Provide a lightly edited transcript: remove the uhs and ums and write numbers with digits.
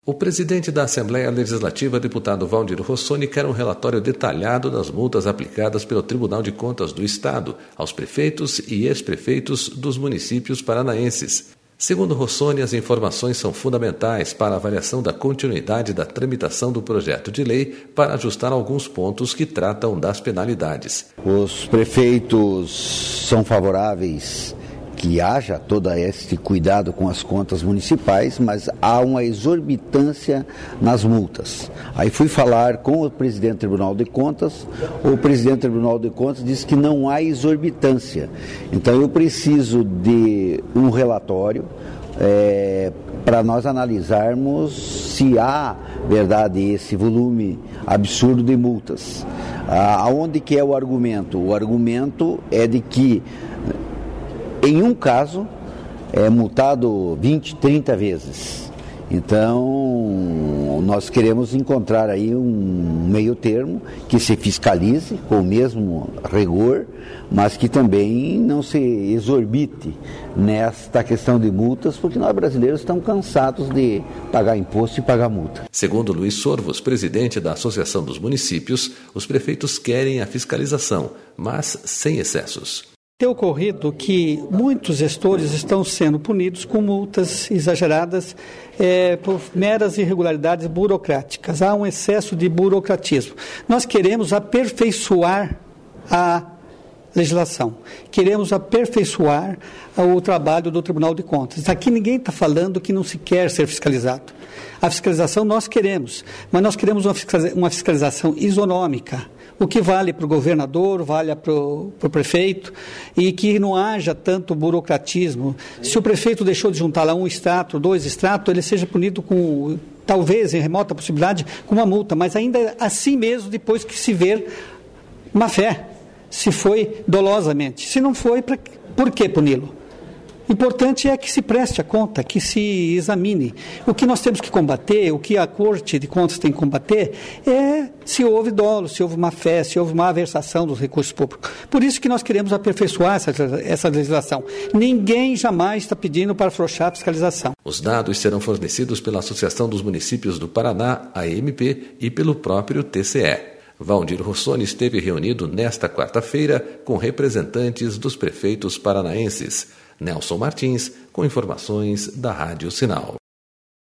O presidente da Assembleia Legislativa, deputado Valdir Rossoni, quer um relatório detalhado das multas aplicadas pelo Tribunal de Contas do Estado aos prefeitos e ex-prefeitos dos municípios paranaenses. Segundo Rossoni, as informações são fundamentais para a avaliação da continuidade da tramitação do projeto de lei para ajustar alguns pontos que tratam das penalidades. Os prefeitos são favoráveis que haja todo este cuidado com as contas municipais, mas há uma exorbitância nas multas. Aí fui falar com o presidente do Tribunal de Contas, o presidente do Tribunal de Contas disse que não há exorbitância. Então eu preciso de um relatório para nós analisarmos se há verdade esse volume absurdo de multas. Aonde que é o argumento? O argumento é de que em um caso, é multado 20, 30 vezes. Então, nós queremos encontrar aí um meio termo que se fiscalize com o mesmo rigor, mas que também não se exorbite nesta questão de multas, porque nós brasileiros estamos cansados de pagar imposto e pagar multa. Segundo Luiz Sorvos, presidente da Associação dos Municípios, os prefeitos querem a fiscalização, mas sem excessos. Tem ocorrido que muitos gestores estão sendo punidos com multas exageradas por meras irregularidades burocráticas. Há um excesso de burocratismo. Nós queremos aperfeiçoar a legislação. Queremos aperfeiçoar o trabalho do Tribunal de Contas. Aqui ninguém está falando que não se quer ser fiscalizado. A fiscalização nós queremos, mas nós queremos uma fiscalização isonômica. O que vale para o governador, vale para o prefeito, e que não haja tanto burocratismo. Se o prefeito deixou de juntar lá um extrato, 2 extratos, ele seja punido com, talvez, em remota possibilidade, com uma multa, mas ainda assim mesmo, depois que se ver má fé, se foi dolosamente. Se não foi, por que puni-lo? O importante é que se preste a conta, que se examine. O que nós temos que combater, o que a Corte de Contas tem que combater, é se houve dolo, se houve má fé, se houve má versação dos recursos públicos. Por isso que nós queremos aperfeiçoar essa legislação. Ninguém jamais está pedindo para afrouxar a fiscalização. Os dados serão fornecidos pela Associação dos Municípios do Paraná, AMP, e pelo próprio TCE. Valdir Rossoni esteve reunido nesta quarta-feira com representantes dos prefeitos paranaenses. Nelson Martins, com informações da Rádio Sinal.